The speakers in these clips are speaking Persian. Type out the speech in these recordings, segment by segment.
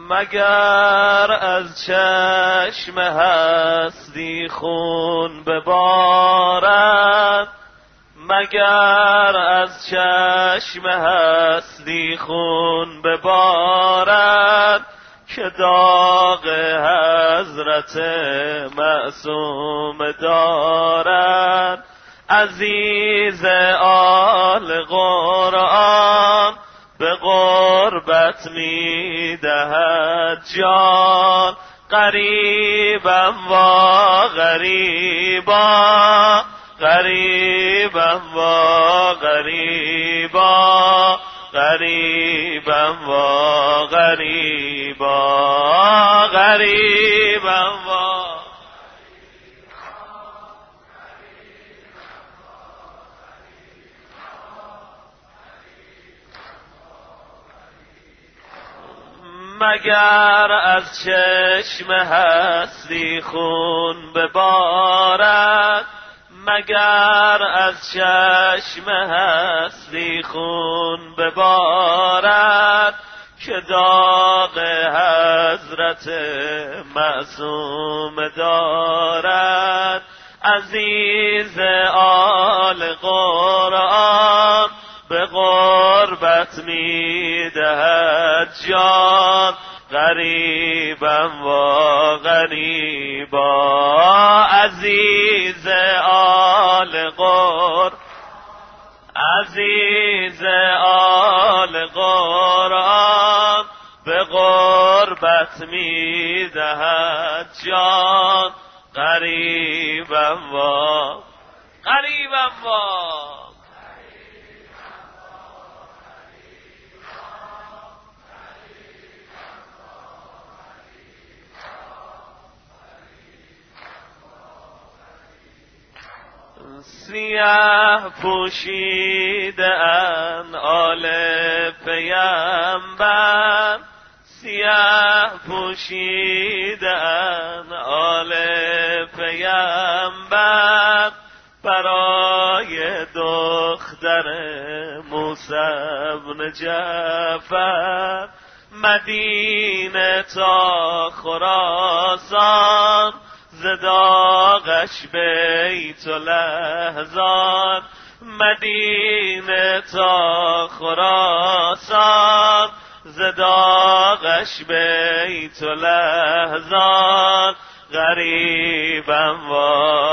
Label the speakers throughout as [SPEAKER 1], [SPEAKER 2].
[SPEAKER 1] مگر از چشم هستی خون ببارد، مگر از چشم هستی خون ببارد، که داغ حضرت معصوم دارد. عزیز آل قرآن به غربت می دهد جان، غریبم و غریبا، غریبم و غریبا، غریبم و غریبا، غریبم و مگر از چشم هستی خون ببارد، مگر از چشم هستی خون ببارد، که داغ حضرت معصوم دارد. عزیز آل قرآن به غربت می دهد جان، غریبم و غریبا. عزیز آل قرآن، عزیز آل قرآن به غربت می دهد جان، غریبم و غریبم و سیاه پوشیده ان آل پیامبر، سیاه پوشیده ان آل پیامبر، برای دختر موسی بن جعفر، مدینه تا خراسان، ز داغش بیت الاحزان، مدینه تا خراسان، ز داغش بیت الاحزان، غریبم و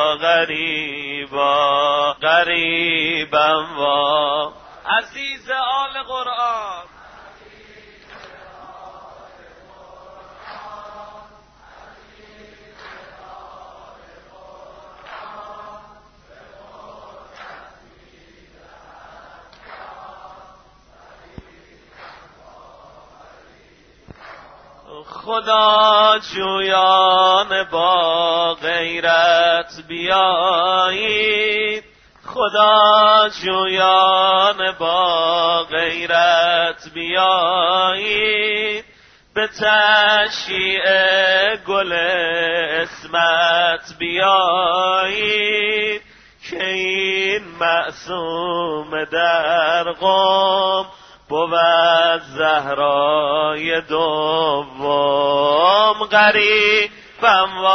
[SPEAKER 1] غریبا، غریبم و عزیز آل قرآن. خدا جویان با غیرت بیایید، خدا جویان با غیرت بیایید، به تشییع گل اسمت بیایید، که این معصوم در قم بود زهرای دوم، غریبم و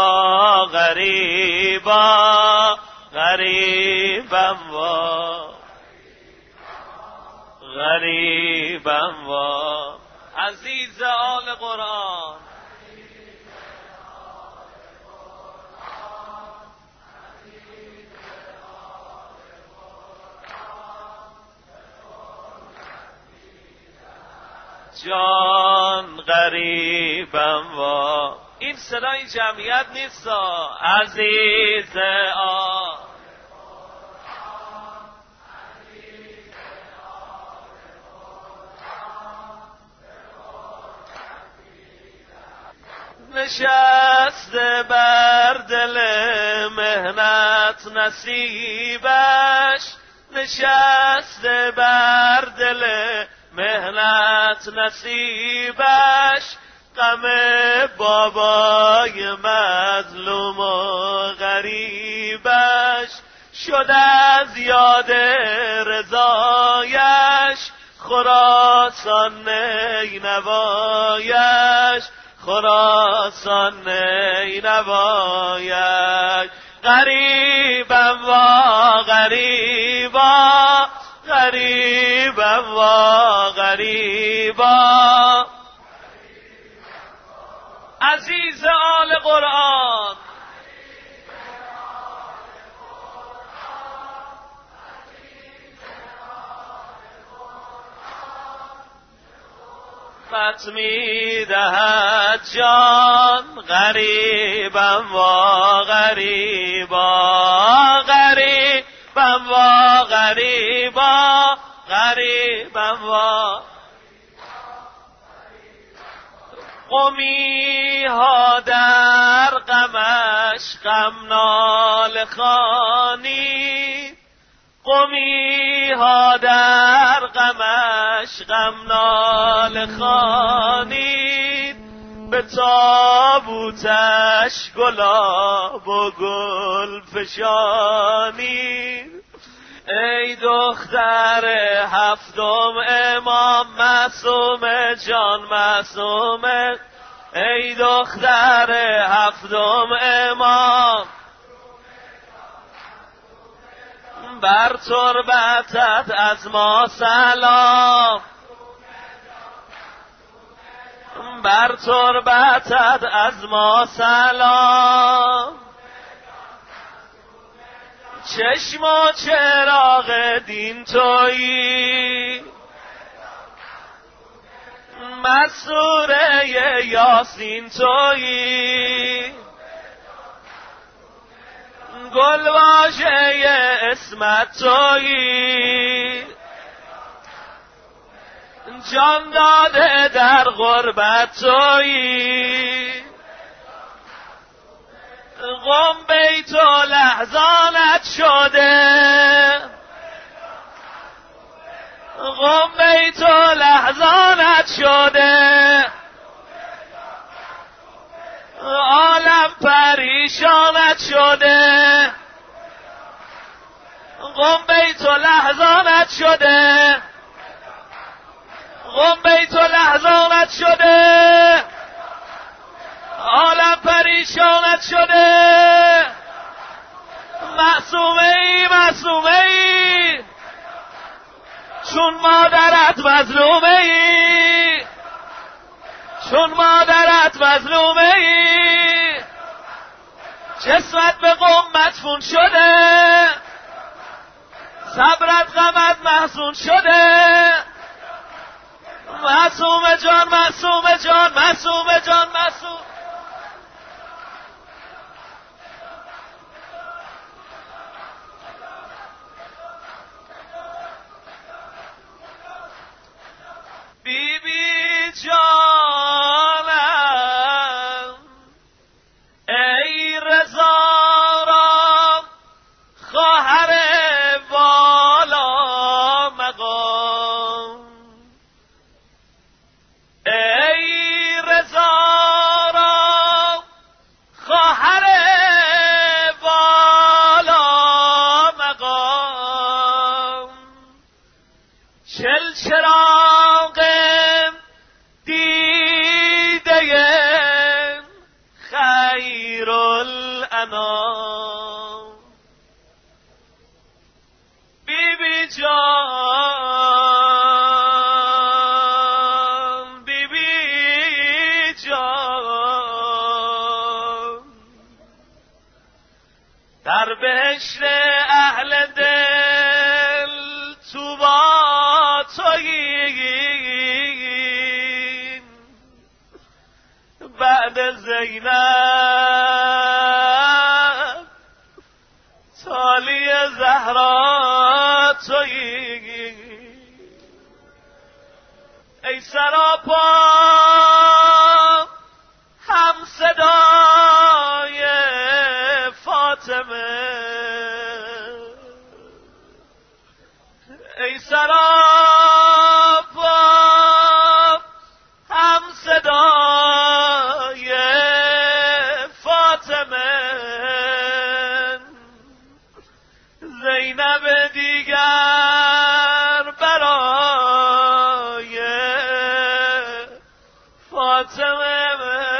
[SPEAKER 1] غریبا، غریبم و غریبم و عزیز آل قرآن. جان غریبم و این صدای جمعیت نیست، عزیز آل نشسته بر دل مهنت نصیبش، نشسته بر دل مهنت نصیبش، غم بابای مظلوم و غریبش، شد از یاد رضایش خراسان نینوایش، خراسان نینوایک. غریبم و غریبا، غریبم و غریبا. عزیز آل قرآن، خط می دهد جان. غریبم و غریبا، غریبم و غریبا، غریبم و قومی ها در غمش غم ناله خوانی. قومی ها در غمش غم ناله خوانی. به تابوتش گلاب و گل فشانی. ای دختر هفتم امام معصوم جان معصومه. ای دختر هفتم امام بر تربتت از ما سلام. بر تربتت از ما سلام. چشم و چراغ دین تویی. مسوره یاسین تویی. گلواژه اسمت تویی. جان داده در غربت تویی. قم بیت و لحظانت شده. قم بیت و لحظانت شده. عالم پریشانت شده. قم بیت و لحظانت شده. قم بیت و لحظانت شده. عالم پریشانت شده. معصومه ای معصومه ای، چون مادرت مظلومه ای. چون مادرت مظلومه ای. جسمت به قم مدفون شده. صبرت غمت محزون شده. معصوم جان معصوم جان معصوم جان معصوم. بی بی جانم ای رضا خواهر والا مقام. ای رضا خواهر والا مقام. چل چراغ دیده خیر الانام. بی بی جان بی بی جان در بهشت اهل دل تو با تویی. بعد زینب تالی زهرا تویی. ای سراپا هم صدای فاطمه. ای سراپا هم صدای فاطمه. زینب دیگر برای فاطمه